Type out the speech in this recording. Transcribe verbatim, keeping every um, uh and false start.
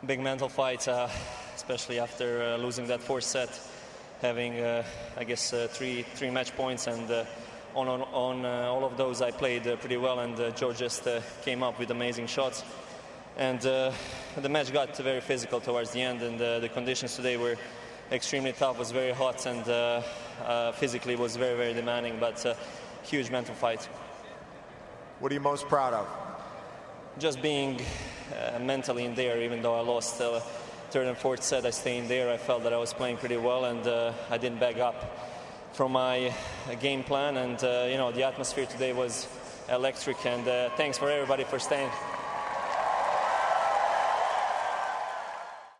big mental fight, uh, especially after uh, losing that fourth set, having, uh, I guess, uh, three three match points, and uh, on, on, on uh, all of those I played uh, pretty well, and uh, Joe just uh, came up with amazing shots. And uh, the match got very physical towards the end, and uh, the conditions today were extremely tough. It was very hot, and uh, uh, physically was very, very demanding, but uh, huge mental fight. What are you most proud of? Just being uh, mentally in there, even though I lost uh, third and fourth set, I stayed in there. I felt that I was playing pretty well, and uh, I didn't back up from my uh, game plan. And uh, you know, the atmosphere today was electric. And uh, thanks for everybody for staying.